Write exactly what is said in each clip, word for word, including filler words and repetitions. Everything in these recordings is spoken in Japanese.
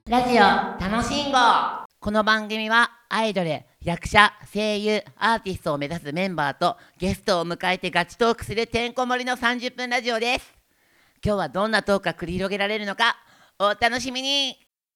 ラジオ楽しんご。この番組はアイドル、役者、声優、アーティストを目指すメンバーとゲストを迎えてガチトークするてんこ盛りのさんじゅっぷんラジオです。今日はどんなトークが繰り広げられるのかお楽しみに。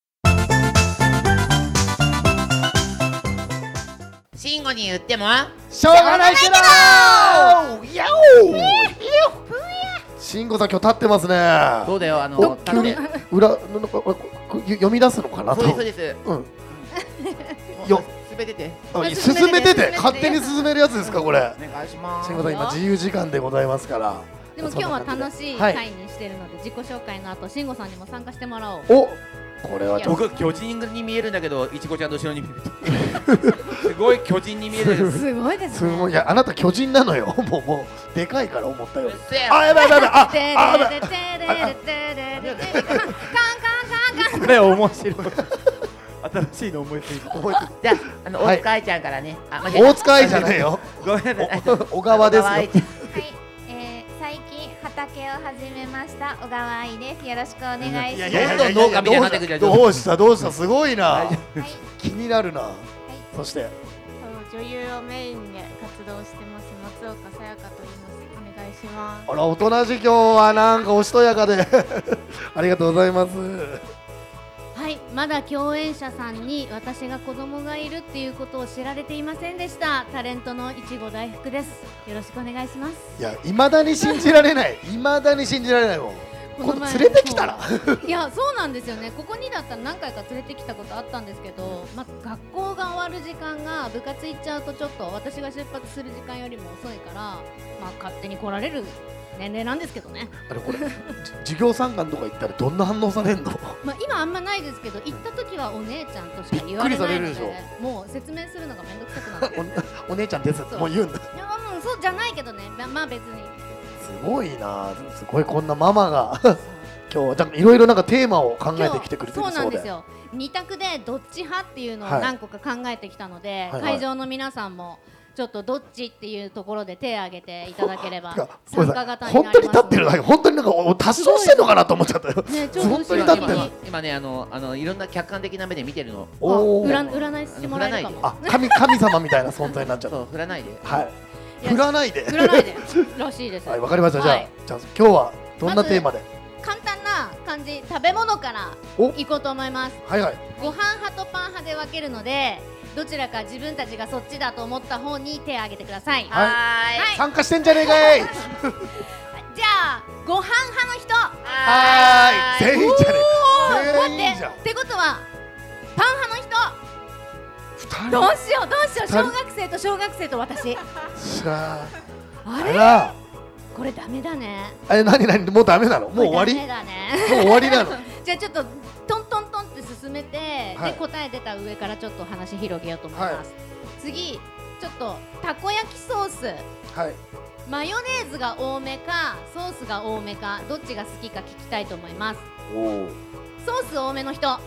慎吾に言ってもしょうがないけどーやおー慎吾さん今日立ってますね。 そうだよ、あの急に裏なんか読み出すのかなと。 そうですそうです。 うんよ進めてて進めてて勝手に進めるやつですかこれ。 お願いします。 慎吾さん今自由時間でございますから。 でも今日は楽しい会にしてるので、自己紹介の後慎吾さんにも参加してもらおう。 お、これはちょっと僕巨人に見えるんだけど、いちごちゃんの後ろに見えるすごい巨人に見える。 すごいですね。 すごい。いやあなた巨人なのよ。もうもうでかいから思ったより。 せやあやばいやばいやばい。あてれあやばい。 れてれれてれれてれれカンカンカンカン。 これ面白い。新しいの思いついた。 覚えてる。 じゃあ、あの大塚愛ちゃんからね。あ、間違えた大塚愛じゃねえよ。 ごめんなさい。 小川ですよ。 愛ちゃんはい、えー、最近畑を始めました小川愛です。よろしくお願いします。 やどんどん農家みたいになってくるじゃん。 どうしたどうしたすごいな。 はい、 気になるな。 はい、 そしてそう女優をメインで活動してます松岡さやかと言います。お願いします。 あらおとなしい今日はなんかおしとやかでありがとうございます。 はい、まだ共演者さんに私が子供がいるっていうことを知られていませんでした。タレントのいちご大福です。よろしくお願いします。 いや未だに信じられない未だに信じられないもん。 この前今度連れてきたらいやそうなんですよね。ここにだったら何回か連れてきたことあったんですけど、まあ、学校が終わる時間が部活行っちゃうとちょっと私が出発する時間よりも遅いから、まあ、勝手に来られる年齢なんですけどね。 あれこれ授業参観とか行ったらどんな反応されんの？ まあ今あんまないですけど、行った時はお姉ちゃんとしか言われないので、 びっくりされるでしもう説明するのがめんどくさくなっておお姉ちゃんですってそうもう言うんだ。 いやもうそうじゃないけどね、ままあ別にすごいな。すごいこんなママが今日いろいろなんかテーマを考えてきてくれてるそうで。 そうなんですよ。二択でどっち派っていうのを何個か考えてきたので、 はいはい会場の皆さんもちょっとどっちっていうところで手を挙げていただければてかごめ参んなさい加型になりますので。 本当に立ってるだけ本当になんかお達成してんのかなと思っちゃったよ。 ね、ちょっと本当に立ってる今今ね、あのあのいろんな客観的な目で見てるの。 おー占占いしてもらえるかも。 あ神神様みたいな存在になっちゃった。 そう振らないで。 はいいや振らないで占いでらしいです。 はいわかりました。じゃあはいじゃあ今日はどんなテーマで？ 簡単な感じ、食べ物からおいこうと思います。 はいはい。 ご飯派とパン派で分けるので、どちらか自分たちがそっちだと思った方に手を挙げてください。 はいはい参加してんじゃねえかい。 じゃあご飯派の人。 はーい全員じゃねおーえ。全員待ってじゃん。 ってことはパン派の人。 二どう人。 しようどうしよう。 二人小学生と小学生と私。 しゃあ。 あれあら。 これダメだね。 え何何もうダメなの？もう終わり？ これもうダメだね。 終わりなの？ じゃあちょっとトントントンって進めて、 はいで答え出た上からちょっと話広げようと思います。 はい次ちょっとたこ焼きソース、 はい。 マヨネーズが多めかソースが多めかどっちが好きか聞きたいと思います。 おお。 ソース多めの人。はい、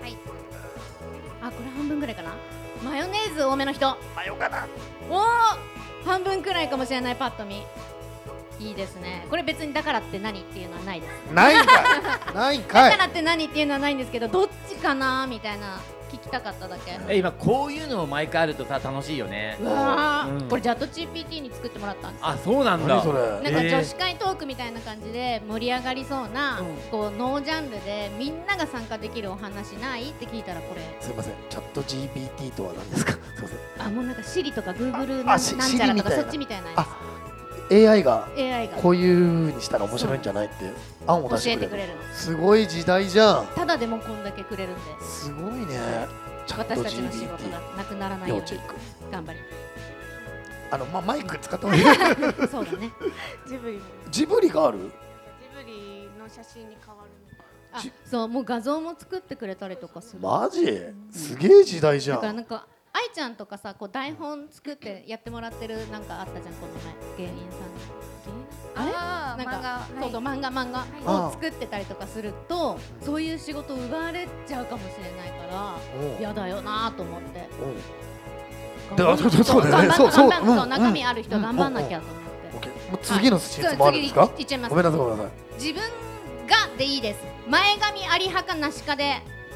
あ、これ半分ぐらいかな。マヨネーズ多めの人。 マヨかな。 おお、半分くらいかもしれない。パッと見いいですね。これ別にだからって何っていうのはないです。 ないんかい。ないんかいだか。らって何っていうのはないんですけど、どっちかなみたいな聞きたかっただけ。 え今こういうのを毎回あるとさ楽しいよね。 うわー、 うんこれチャット ジーピーティー に作ってもらったんですよ。 あ、そうなんだ。 何それ。 なんかえー女子会トークみたいな感じで盛り上がりそうな、 うんこうノージャンルでみんなが参加できるお話ないって聞いたらこれすみません。チャット ジーピーティー とは何ですか。すみません。 あもうなんか Siri とか Google あなんしなんちゃら Siri みたいなとかそっちみたいなやあ エーアイ がつ エーアイ がこういう風にしたら面白いんじゃないって案を出してくれる。 教えてくれるの。 すごい時代じゃん。 ただでもこんだけくれるんですごいね。チャット私たちの仕ジーピーティ事がー。 なくならないように要チェック。 頑張りあのまマイク使った方がいい。 ますそうだね。 ジブリもジブリがある？ ジブリの写真に変わるの。 あそうもう画像も作ってくれたりとかする。 マジ？すげえ時代じゃん。 だからなんか愛ちゃんとかさこう台本作ってやってもらってるなんかあったじゃんこの前芸人さんに。あれあーなんか漫画そうそう漫画漫あ画を作ってたりとかするとそういう仕事奪われちゃうかもしれないからうん嫌だよなと思ってうんであそうそうそうだよね頑張そうそう頑張そううん中身ある人うん頑張んなきゃと思っオッてケーもう次の質そう問あるんですか？ 次いっちゃいます。 ごめんなさいごめんなさい。 自分がでいいです。前髪あり派かなしかで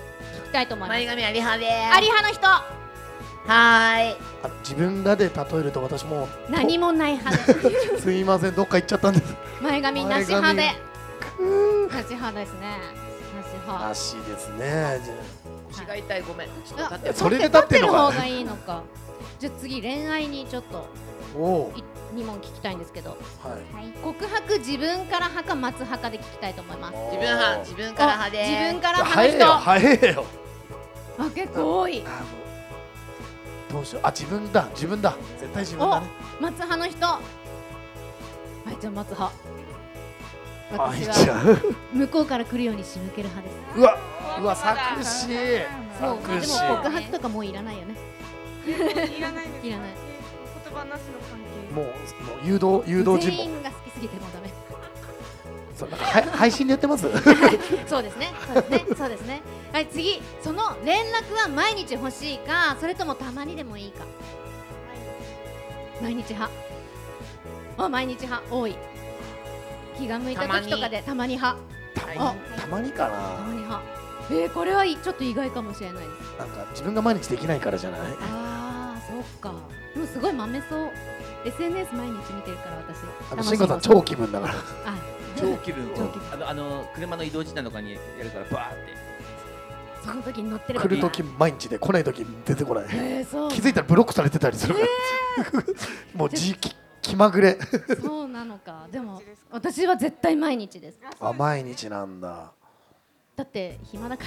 きたいと思います。 前髪あり派であり派の人、 はーい。 あ自分がで例えると私も何もない派ですいませんどっか行っちゃったんです。 前髪なし派でくーなし派ですね。なし派。 なしですね。じゃ腰が痛い、ごめん。ちょっと立ってあそれで立ってんのか立ってる方がいいのか。じゃあ次恋愛にちょっとあおいに問聞きたいんですけど、 おはい。 告白自分から派か待つ派かで聞きたいと思います。 自分派、自分から派で自分からじゃあ派の人。 早えよ早えよ。 あ、結構多い。 あのどうしよう。あ自分だ自分だ絶対自分だね。 待つ派の人。はい、じゃあ待つ派。私あいちはゃう。 向こうから来るように仕向ける派です。 うわうわ作詞そう、まあでも作詞。 告白とかもういらないよね。 いらないです。 いらない言葉なしの関係。 もうもう誘導誘導尋全問。 員が好きすぎてもうダメ。 そうなんかは配信でやってます？ そうですね。そうですね。そうですね。はい、次、その連絡は毎日欲しいか、それともたまにでもいいか。毎日派。あ、毎日派多い。気が向いた時とかでたまに派。 たあまにたまにかたまな。 に派。えー、これはいちょっと意外かもしれないです。 なんか自分が毎日できないからじゃない？ ああ、そっか。でもすごいまめそう。エスエヌエス 毎日見てるから私。 あの楽しい慎吾さん超気分だから。 あ、 超気分超気分あのあの車の移動時間とかにやるからバーってその時に乗ってる来る時毎日で来ない時出てこない。 えー、そう。 気づいたらブロックされてたりするから。もうじき気まぐれ。 そうなのか。でも私は絶対毎日です。 あ毎日なんだ。 だって暇だから。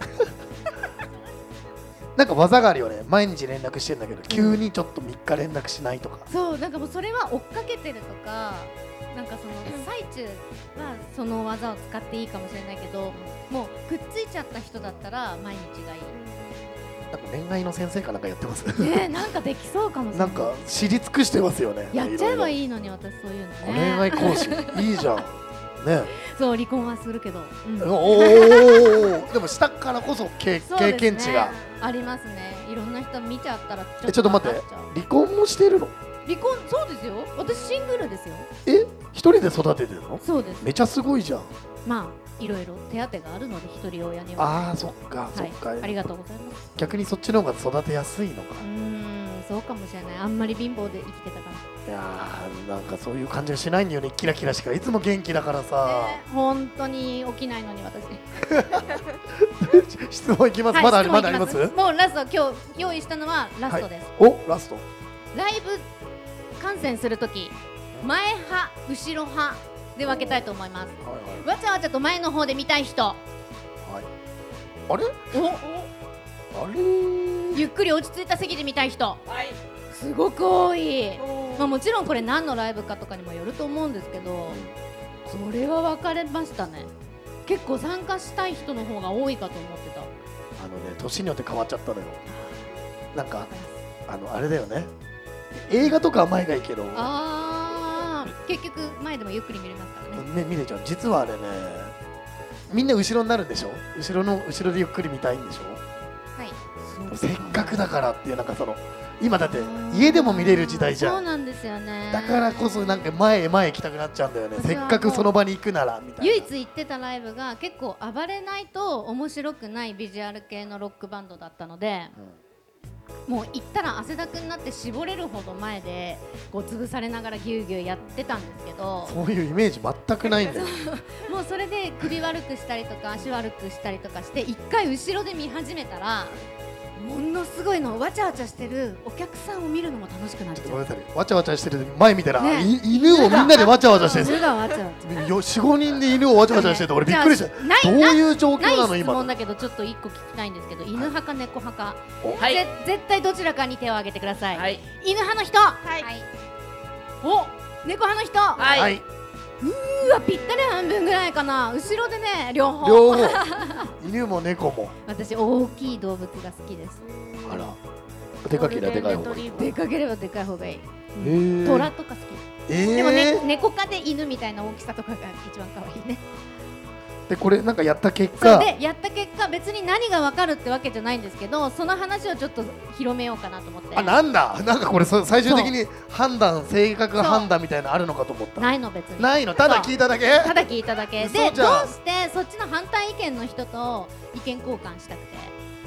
なんか技があるよね。毎日連絡してんだけど急にちょっとみっか連絡しないとか。 そう、なんかもうそれは追っかけてるとか、なんかその最中はその技を使っていいかもしれないけど、もうくっついちゃった人だったら毎日がいなんか恋愛の先生かなんかやってます。 い。ねえ、なんかできそうかもしれな。 ないんか知り尽くしてますよね。 やっちゃえばいいいのに私そういうのろいろ。 ね。 恋愛講師いいじゃん。ね。 そう、離婚はするけど。うんおお。でもしたからこそ経経そうですね験値が。 ありますね。いろんな人見ちゃったらちょえちょっと待ってわかちゃう離婚もしてるの？ 離婚、そうですよ。私シングルですよ。 え一人で育ててるの？ そうです。 めちゃすごいじゃん。 まあいろいろ手当てがあるので一人親には。 ああそっかそっか。 はい、ありがとうございます。 逆にそっちの方が育てやすいのかう。ーん、そうかもしれない。あんまり貧乏で生きてたから。 いやーなんかそういう感じがしないんだよね。キラキラしかいつも元気だからさ。 ね、本当に起きないのに私。 質問いきます。 はいまだある質問いきままだあります？ もうラスト、今日用意したのはラストです。 おラスト。 ライブ観戦するとき、前派、後ろ派で分けたいと思います。 はいわちゃわちゃと前の方で見たい人、 はいはい。あれ？ お、 あれ？ ゆっくり落ち着いた席で見たい人、すごく多い。まあ、もちろんこれ何のライブかとかにもよると思うんですけど、それは分かれましたね。結構参加したい人の方が多いかと思ってた。 あのね年によって変わっちゃったのよ。なんかあのあれだよね。映画とかは前がいいけど。 あー、結局前でもゆっくり見れますからね。 ね、見れちゃう。実はあれねみんな後ろになるんでしょ。後ろの後ろでゆっくり見たいんでしょ。 はい。 せっかくだからっていうなんかその今だって家でも見れる時代じゃん。 そうなんですよね。 だからこそなんか前へ前へ行きたくなっちゃうんだよね。 私はもうせっかくその場に行くならみたいな。 唯一行ってたライブが結構暴れないと面白くないビジュアル系のロックバンドだったので、もう行ったら汗だくになって絞れるほど前でこう潰されながらギューギューやってたんですけど、 そういうイメージ全くないんだよ。 もうそれで首悪くしたりとか足悪くしたりとかして一回後ろで見始めたらものすごいのわちゃわちゃしてるお客さんを見るのも楽しくなっちゃう。 ごめんなさい。わちゃわちゃしてる前見たら、 ねい犬をみんなでわちゃわちゃしてる。 犬がわちゃわちゃよよん、ごにんで犬をわちゃわちゃしてて俺びっくりした。 じゃあないどういう状況なのない質今の。 問だけどちょっと一個聞きたいんですけど、犬派か猫派か、 はいぜ絶対どちらかに手を挙げてください。 はい犬派の人、 はい。 お、猫派の人、 はい、 はい。 うわぴったり半分ぐらいかな。後ろでね両方。 両方。犬も猫も。 私大きい動物が好きです。 あら。でかければでかい方がいい。 でかければでかい方がいい。 へー虎とか好き。 えー、 でもね猫科で犬みたいな大きさとかが一番可愛いね。 でこれなんかやった結そう果でやった結果別に何がわかるってわけじゃないんですけど、その話をちょっと広めようかなと思って。 あなんだなんかこれそ最終的に判断正確判断みたいなのあるのかと思った。 ないの別に。 ないのただ聞いただけ。 ただ聞いただけで、どう嘘じゃんしてそっちの反対意見の人と意見交換したくて。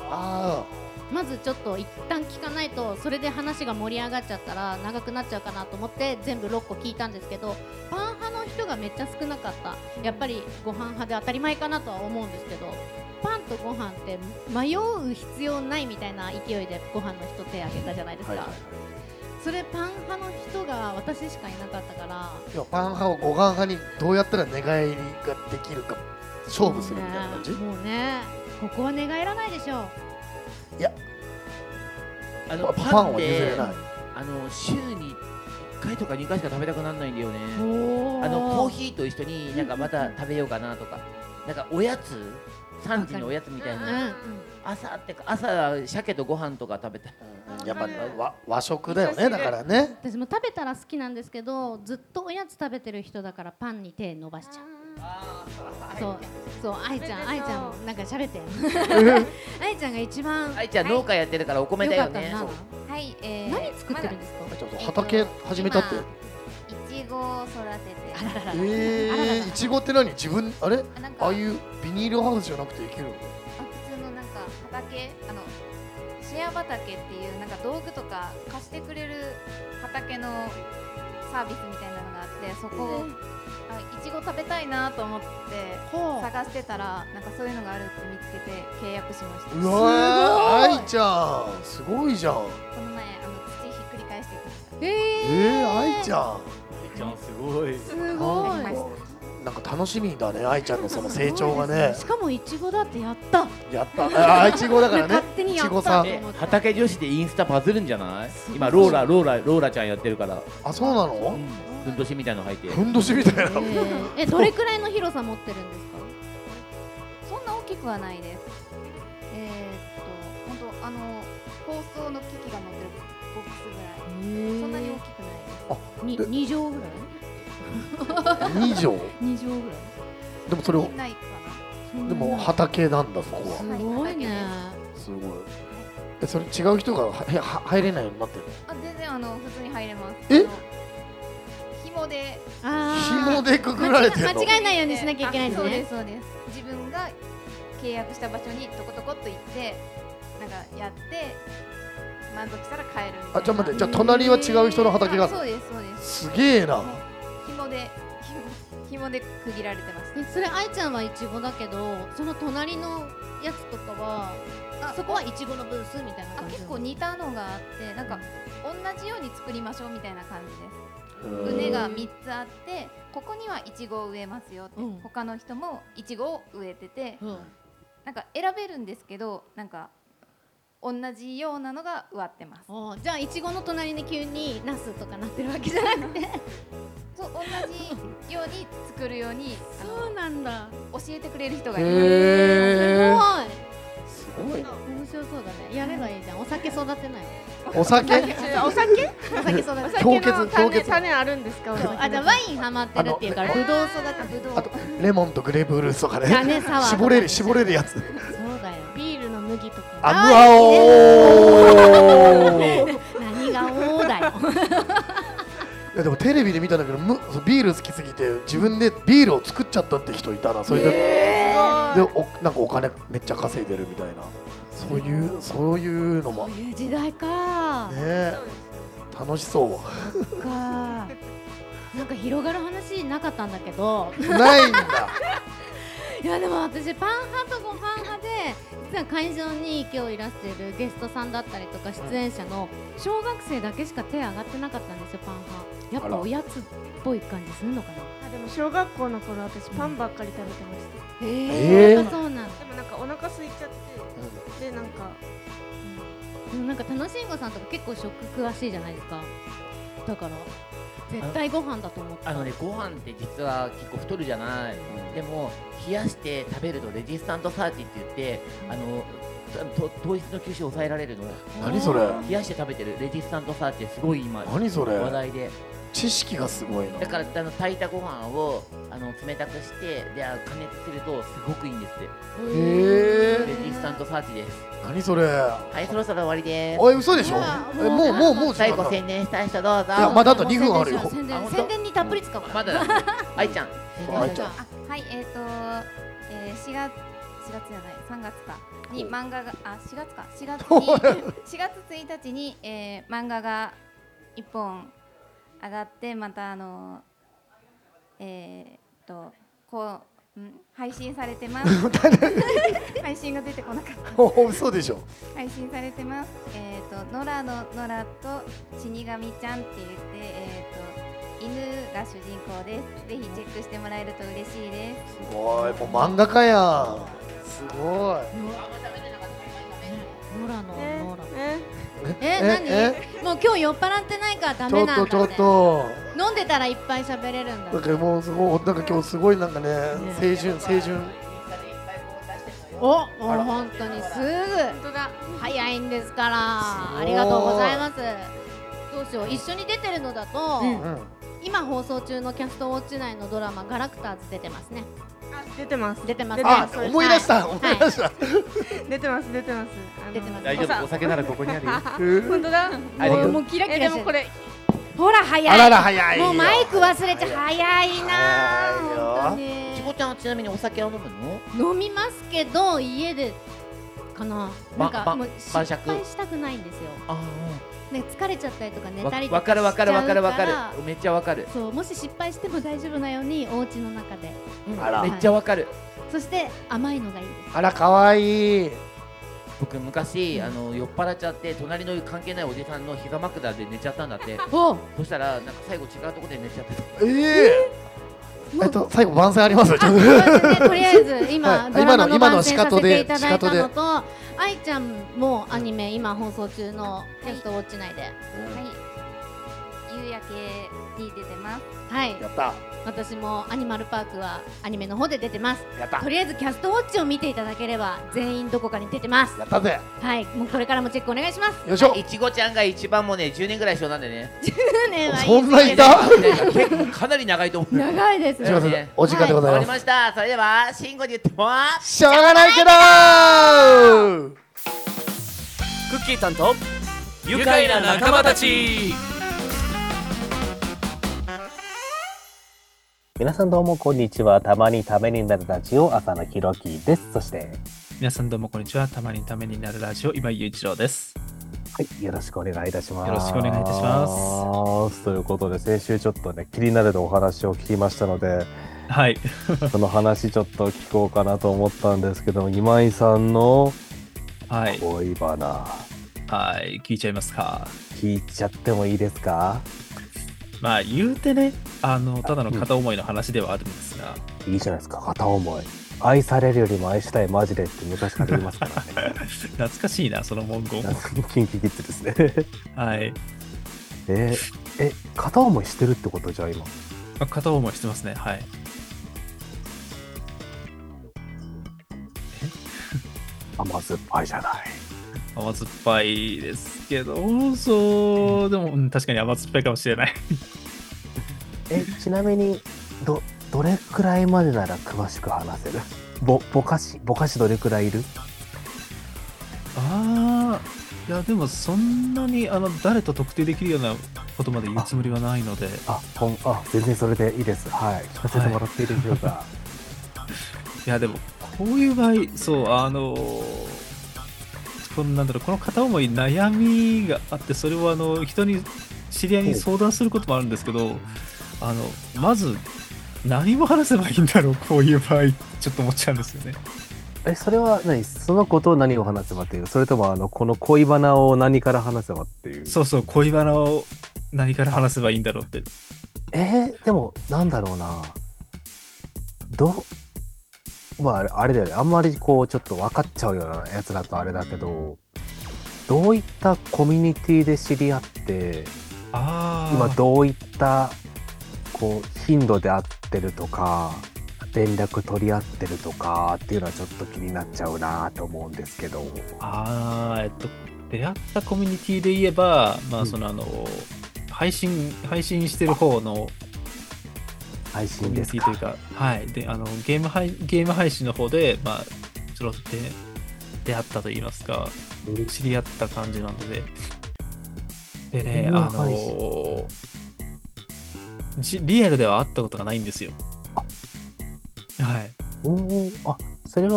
あまずちょっと一旦聞かないとそれで話が盛り上がっちゃったら長くなっちゃうかなと思って全部ろっこ聞いたんですけど、パン派の人がめっちゃ少なかった。やっぱりご飯派で当たり前かなとは思うんですけど、パンとご飯って迷う必要ないみたいな勢いでご飯の人手挙げたじゃないですか、 はいはいはい。 それパン派の人が私しかいなかったから、 いやパン派をご飯派にどうやったら寝返りができるか勝負するみたいな感じ。 もうね、ここは寝返らないでしょう。 いやあのパンはパンって譲れない。 あの週にいっかいとかにかいしか食べたくならないんだよね。 おあのコーヒーと一緒になんかまた食べようかなとか、なんかおやつさんじのおやつみたいな、 うん朝ってか朝鮭とご飯とか食べたい。 やっぱ和和食だよね、だからね。 私も食べたら好きなんですけど、ずっとおやつ食べてる人だからパンに手伸ばしちゃう。そうそう愛ちゃん愛ちゃんもなんか喋って愛ちゃんが一番あいちゃん農家やってるからお米だよね。 良かったな。 はい、えー、 何作ってるんですか？ ちょっと畑始めたって。 今いちごを育てて、 あらららら、 えあらららー、いちごって何？自分あれ？ あなんかああいうビニールハウスじゃなくていけるの？ あ普通のなんか畑、あのシェア畑っていうなんか道具とか貸してくれる畑のサービスみたいなのがあって、そこをあいちご食べたいなと思ってほう探してたらなんかそういうのがあるって見つけて契約しました。 うわー、愛ちゃんすごいじゃん。 この前あの土ひっくり返してくれた。 ええー、愛ちゃんちゃんすごい。 ー、すごい。 なんか楽しみだね、愛ちゃんのその成長がね。 しかもいちごだってやった。 やったあ、いちごだからね。 勝手にやったいちごさん。 え畑女子でインスタバズるんじゃない？今ローラローラローラちゃんやってるから。 あ、そうなの？ うんふんどしみたいなの履いて。 ふんどしみたいな。 えー、えどれくらいの広さ持ってるんですか？ そんな大きくはないです。えー、っと本当あの放送の機器が乗ってるボックスぐらい。そんなに大きくないです。 に二畳ぐらい？ に畳。 二畳ぐらい？ でもそれをないかでも畑なんだそこは。 すごいね。 すごい。え、それ違う人がはは入れないようになってるの？ な。あ全然あの普通に入れます。 えあの紐であー紐でくくられてるの？ 間違えないようにしなきゃいけないんですあそうでね。 すそうです。自分が契約した場所にトコトコっと行ってなんかやって満足したら帰るみたいな。 あ、じゃあ待って、じゃあ隣は違う人の畑があるの？ あそうですそうです。 すげえな。 紐で紐紐で区切られてます。 えそれ愛ちゃんはいちごだけど、その隣のやつとかはあそこはいちごのブースみたいなあ感じ。 結構似たのがあってなんか同じように作りましょうみたいな感じです。 うん畝がみっつあってここにはいちごを植えますよって、 うん他の人もいちごを植えててうん。 なんか選べるんですけどなんか同じようなのが植わってます。 おーじゃあいちごの隣に急にナスとかなってるわけじゃなくてそう同じように作るようにあそうのなんだ。 教えてくれる人がいます。 へえ。 すすごいな。 ごい面白そうだね。やればいいじゃん。お酒育てないお酒？ お酒お酒育て氷結の氷結。 種種あるんですか？お酒のあじゃあワインハマってるっていうからあのブドウ育てあぶどうあとレモンとグレープフルーツとかね。 だねサワーとか絞れる絞れるやつ。 そうだよ。 ビールの麦とか。 あむあおー。 何がおーだよ。 いやでもテレビで見たんだけど、むビール好きすぎて自分でビールを作っちゃったって人いたな。それで、でおなんかお金めっちゃ稼いでるみたいな。そういうそういうのもそういう時代か。 ね楽しそう。 か。なんか広がる話なかったんだけど。 ないんだ。 いやでも私パン派とご飯派で実は会場に今日いらしているゲストさんだったりとか出演者の小学生だけしか手上がってなかったんですよ。パン派やっぱおやつっぽい感じするのかな。 あでも小学校の頃私パンばっかり食べてました。 へえーやっぱそうなんだ。 でもなんかお腹空いちゃってでなんかでもなんか楽しんごさんとか結構食詳しいじゃないですか。だから絶対ご飯だと思った。 あのねご飯って実は結構太るじゃない。でも冷やして食べるとレジスタントサーチって言ってあのと糖質の吸収を抑えられるの。 何それ？ 冷やして食べてるレジスタントサーチってすごい今何それ？ 話題で。 知識がすごいな。 だからあの炊いたご飯をあの冷たくしてであ加熱するとすごくいいんですって。 へえ。 レジスタントサーチです。 何それ？ はいそろそろ終わりです。 おい嘘でしょ？ うわえもうもうもう時最後間だ。 宣伝したい人どうぞ。 いやまだあとにふんあるよ。 宣伝あ本当宣伝にたっぷり使うから。 まだだ愛ちゃん。 愛ちゃん。 あはいえっ、ー、と、えー、しがつしがつじゃないさんがつかに漫画があしがつかしがつにしがつついたちに、えー、漫画がいっぽん上がってまたあのえー、っとこうん配信されてます配信が出てこなかったお嘘でしょ。 配信されてます。えっ、ー、と、ノラのノラと死神ちゃんって言って、えっ、ー、と、犬が主人公です。ぜひチェックしてもらえると嬉しいです。 すごい、もう漫画家やん。すごい。 ノラのえノラええ何もう今日酔っ払ってないからダちメなんだってょっとちょっと。 飲んでたらいっぱい喋れるんだなんかもうすごい、なんか今日すごいなんかね、青春青春。 おもう本当にすぐ本当だ。 早いんですからすごいありがとうございます。どうしよう一緒に出てるのだと、 うん。 今放送中のキャストウォッチ内のドラマガラクターズ出てますね。 出てます。 出てますあ、 そうです思い出した、 はい思い出した。 出てます出てます。あの出てます大丈夫、お酒ならここにあるよ。 本当だ。 ありがとうもうキラキえラしてるでもこれほら早いあらら早いよ。 もうマイク忘れちゃ早いな早いよ本当にちこちゃんはちなみにお酒は飲むの？ 飲みますけど家でかななんかばもう失晩酌敗したくないんですよあね疲れちゃったりとか寝あ、 たりとかわかるわかるわかるわかしちゃうらる。めっちゃわかる。 そうもし失敗しても大丈夫なようにお家の中であらめっちゃわかる。 そして甘いのがいいですあら可愛い。 僕昔あの酔っ払っちゃって隣の関係ないおじさんの膝枕で寝ちゃったんだって。 おそしたらなんか最後違うところで寝ちゃってた。 ええ。えっと最後番宣ありますよ。ちょっと。 とりあえず今、 はいドラマの今の番宣させていただいた今ののと愛ちゃんもアニメ今放送中のキャストウォッチ内ではい。夕焼けに出てます。 はいやった私もアニマルパークはアニメの方で出てますやったとりあえずキャストウォッチを見ていただければ全員どこかに出てますやったぜ。 はいもうこれからもチェックお願いしますよいしょ。 いちごちゃんが一番もうねじゅうねんぐらい一緒なんでね。 ねはそんないた。 結構かなり長いと思う。 長いですすみません、お時間でござわかいます。 りました。それでは慎吾に言ってもしょうがないけどクッキー担当愉快な仲間たち。 皆さんどうもこんにちは。たまにためになるラジオ朝のひろきです。そして皆さんどうもこんにちは。たまにためになるラジオ今井雄一郎です。 はいよろしくお願いいたします。 よろしくお願いいたしますということで先週ちょっとね気になるお話を聞きましたのではいその話ちょっと聞こうかなと思ったんですけども今井さんのはい恋バナはい聞いちゃいますか。 聞いちゃってもいいですか？ まあ言うてねあのただの片思いの話ではあるんですが、 いいじゃないですか。片思い愛されるよりも愛したいマジでって昔から言いますからね懐かしいなその文言。 キンキキッズですねはいえーえ片思いしてるってことじゃあ今あ片思いしてますね。はい甘酸っぱいじゃない。 甘酸っぱいですけどそうでも、うん、確かに甘酸っぱいかもしれないえちなみにどどれくらいまでなら詳しく話せる？ぼぼかしぼかしどれくらいいる？ ああいやでもそんなにあの誰と特定できるようなことまで言うつもりはないので。 あほんあ全然それでいいです。はい聞かせてもらっていいでしょうか？ いやでもこういう場合そうあのこのなんだろうこの片思い悩みがあってそれをあの人に知り合いに相談することもあるんですけどあのまず何も話せばいいんだろうこういう場合ちょっと思っちゃうんですよね。 えそれは何そのことを何を話せばっていうそれともあのこの恋バナを何から話せばっていう。 そうそう恋バナを何から話せばいいんだろうって。 えー、でもなんだろうなどまああれだよねあんまりこうちょっと分かっちゃうようなやつだとあれだけどどういったコミュニティで知り合ってあ今どういったこう頻度で会ってるとか連絡取り合ってるとかっていうのはちょっと気になっちゃうなと思うんですけど。 あーえっと出会ったコミュニティで言えばまあそのあの、うん、配信配信してる方の配信ですか。 コミュニティというか、はい、であのゲーム配ゲーム配信の方で、まあ、ちょろって出会ったといいますか、知り合った感じなので、でね、あのじリアルでは会ったことがないんですよ。はい。 おお、あ、それは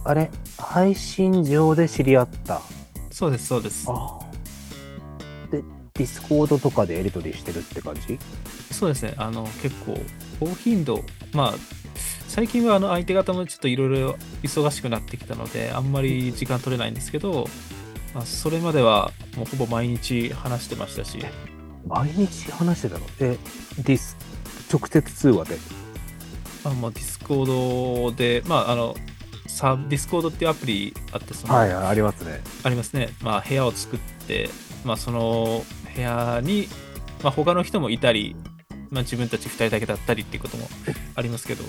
あれ、配信上で知り合った。 そうです、そうです。 あで、ディスコードとかでやり取りしてるって感じ？ そうですね、あの結構高頻度、まあ最近はあの相手方もちょっといろいろ忙しくなってきたのであんまり時間取れないんですけど、まあ、それまではもうほぼ毎日話してましたし。 毎日話してたの？え、ディス、直接通話で？ あまあ、ディスコードで、まあ、あのサディスコードっていうアプリあってその、 はい、ありますね。 ありますね、まあ、部屋を作って、まあ、その部屋に、まあ、他の人もいたり、まあ、自分たちふたりだけだったりっていうこともありますけど。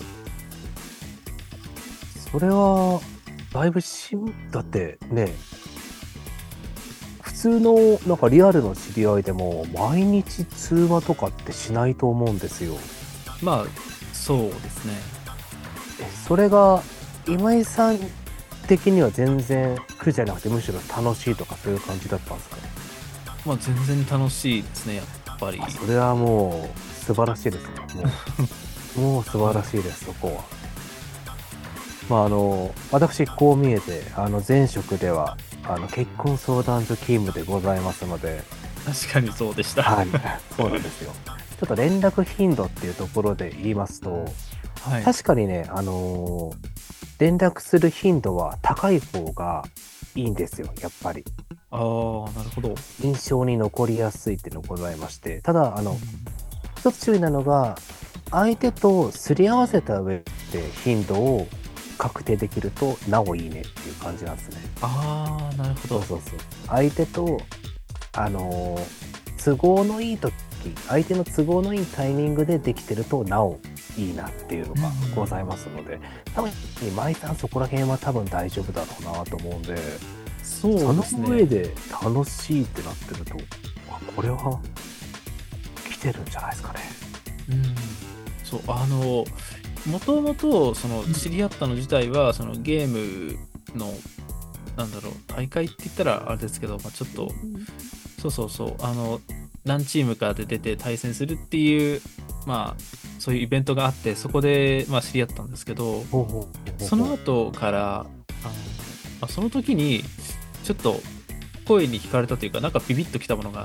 それはだいぶしんだってね、普通のなんかリアルの知り合いでも毎日通話とかってしないと思うんですよ。 まあそうですね。 えそれが今井さん的には全然苦じゃなくてむしろ楽しいとかそういう感じだったんですか？ まあ全然楽しいですね、やっぱり。 それはもう素晴らしいですね。もうもう素晴らしいです、そこは。まああの私こう見えてあの前職ではあの結婚相談所勤務でございますので。 確かにそうでした。 はい、そうなんですよ。ちょっと連絡頻度っていうところで言いますと、はい、確かにね、あのー、連絡する頻度は高い方がいいんですよ、やっぱり。 ああ、なるほど。 印象に残りやすいっていうのがございまして、ただ、あの、うん、一つ注意なのが、相手とすり合わせた上で頻度を確定できると、なおいいねっていう感じなんですね。 ああ、なるほど。 そうそうそう。相手と、あのー、都合のいい時、相手の都合のいいタイミングでできてるとなおいいなっていうのがございますので、うん、多分今井さんそこら辺は多分大丈夫だろうなと思うんで、 そうですね、 その上で楽しいってなってると、これは来てるんじゃないですかね。 うん、そうあのもともとその知り合ったの自体はそのゲームのなんだろう大会って言ったらあれですけど、まあ、ちょっと、うん、そうそうそうあの何チームかで出て対戦するっていう、まあそういうイベントがあって、そこでまあ知り合ったんですけど、ほうほうほうほう、その後からあの、まあ、その時にちょっと声に惹かれたというか、なんかビビッときたものがあって、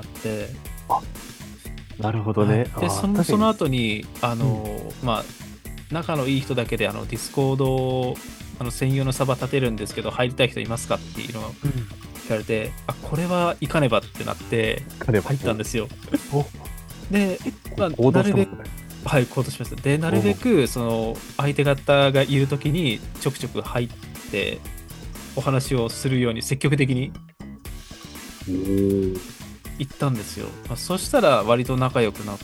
あ、なるほどね。 でそのその後にあの、うん、まあ仲のいい人だけであのディスコードあの専用のサバ立てるんですけど入りたい人いますかっていうのを聞かれて、うん、あこれは行かねばってなって入ったんですよ。で、まあ、なるべくはい行動しました。でなるべくその相手方がいる時にちょくちょく入ってお話をするように積極的に行ったんですよ。まあ、そしたら割と仲良くなって、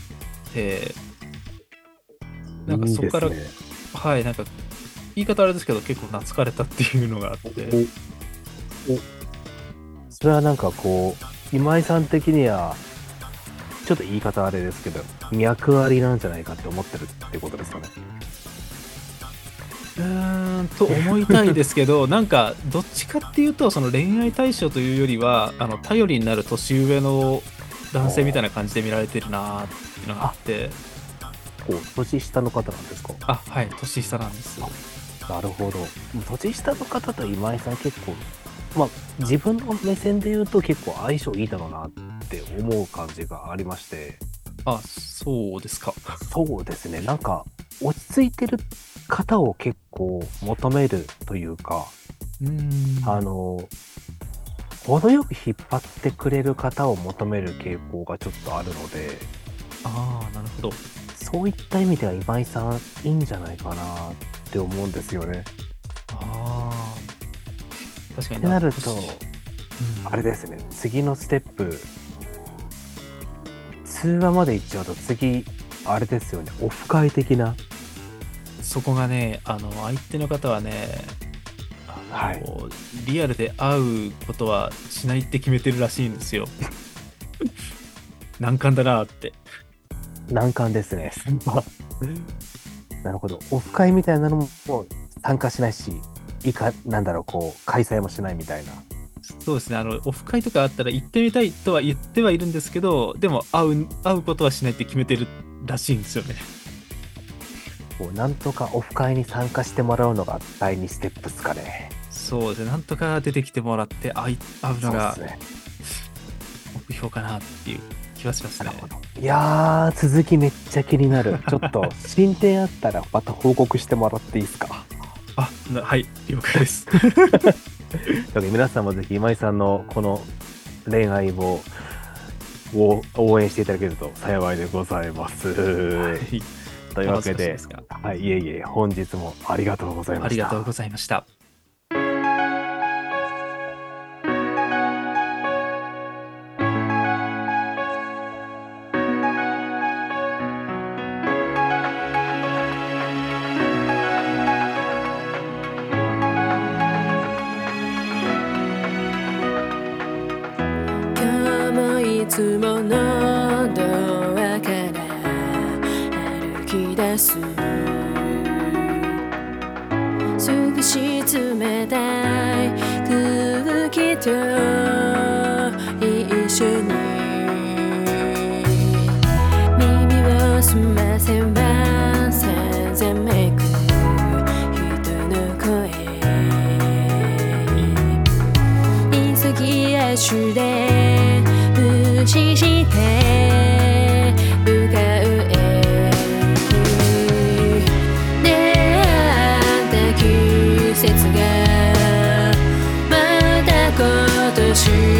なんかそこから、いいですね、はいなんか言い方あれですけど結構懐かれたっていうのがあって、 おおそれはなんかこう今井さん的にはちょっと言い方あれですけど脈ありなんじゃないかって思ってるってことですかね。 うーんと思いたいですけどなんかどっちかっていうとその恋愛対象というよりはあの頼りになる年上の男性みたいな感じで見られてるなっていうのがあって。 こう年下の方なんですか？ あはい年下なんです。 なるほど。年下の方と今井さん結構まあ自分の目線で言うと結構相性いいだろうなって思う感じがありまして。 あそうですか。 そうですね、なんか落ち着いてる方を結構求めるというか、うーんあの程よく引っ張ってくれる方を求める傾向がちょっとあるので。 ああなるほど。 そういった意味では今井さんいいんじゃないかなって思うんですよね。 ああ確かに。 ってなると、うん、あれですね、次のステップ通話まで行っちゃうと次あれですよね、オフ会的な。 そこがねあの相手の方はねあの、はい、リアルで会うことはしないって決めてるらしいんですよ。難関だなって。 難関ですね。なるほど。オフ会みたいなのも参加しないし、いかなんだろうこう開催もしないみたいな。 そうですね。あのオフ会とかあったら行ってみたいとは言ってはいるんですけど、でも会う会うことはしないって決めてるらしいんですよね。 こうなんとかオフ会に参加してもらうのがだいにステップですかね。 そうですね、なんとか出てきてもらって会い会うのがそうっすね目標かなっていう気はしますね。 いやー、続きめっちゃ気になる。ちょっと進展あったらまた報告してもらっていいですか。 あ、なはい、了解です。 というわけで皆さんもぜひ今井さんのこの恋愛をを応援していただけると幸いでございます。 はい、 というわけでお恥ずかしいですが、 はい、いえいえ、本日もありがとうございました。 ありがとうございました。 今日もいつものドアから歩き出す、少し冷たい空気と一緒に耳を澄ませばさざめく人の声、急ぎ足で無視して向かう駅、出会った季節がまた今年